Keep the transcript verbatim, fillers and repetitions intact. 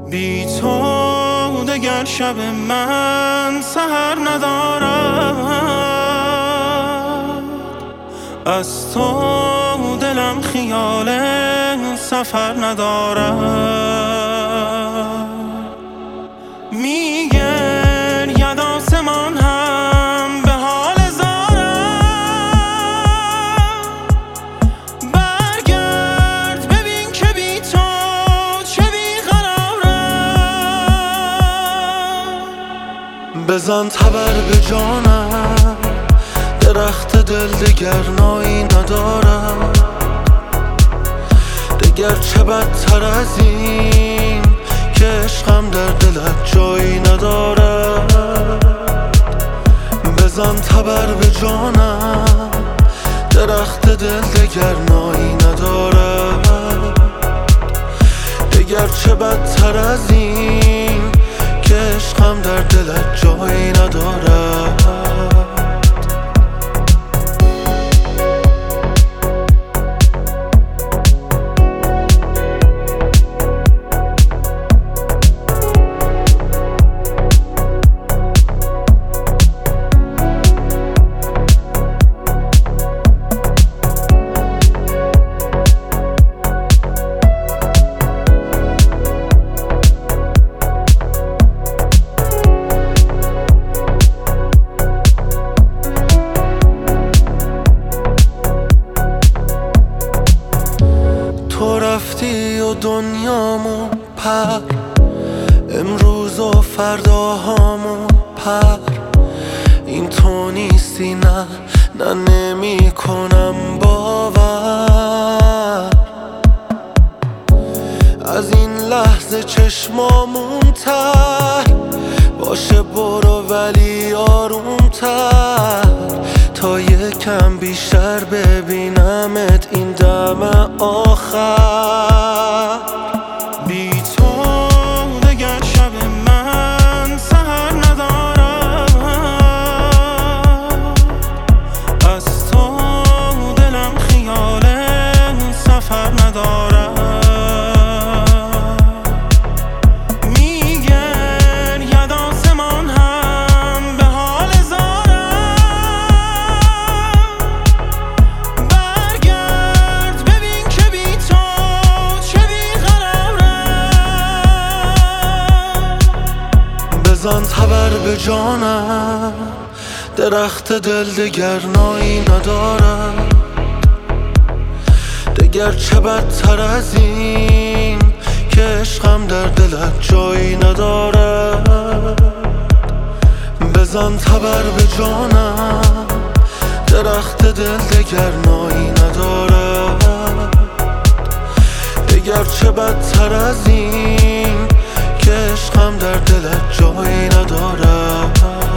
بی تو دگر شب من سحر ندارد، از تو دلم خیال سفر ندارد. میگرید آسمان هم به حال زارم، برگرد ببین که بی تو چه بیقرارم. بزن تبر به جانم، درخت دل دگر نایی ندارم. دگر چه بدتر از این که عشقم در دلت جایی ندارد. بزن تبر به جانم، درخت دل دگر نایی ندارد. دگر چه بدتر از این که عشقم در دلت جایی ندارد. تو رفتی و دنیامو پر، امروز و فرداهامو پر. این تو نیستی، نه نه نمی کنم باور. از این لحظه چشمامون تر باشه، برو ولی آرومتر تا یکم بیشتر ببینمت این دم آخر. بی تو دگر شب من سحر ندارد، از تو دلم خیال سفر ندارد. میگرید آسمان هم به حال زارم، برگرد ببین که بی تو چه بیقرارم. بزن تبر به جانم، درخت دل دگر نایی ندارد. دگر چه بدتر از این که عشقم در دلت جایی ندارد. بزن تبر به جانم، درخت دل دگر نایی ندارد. دگر چه بدتر از این که عشقم در دلت جایی ندارد.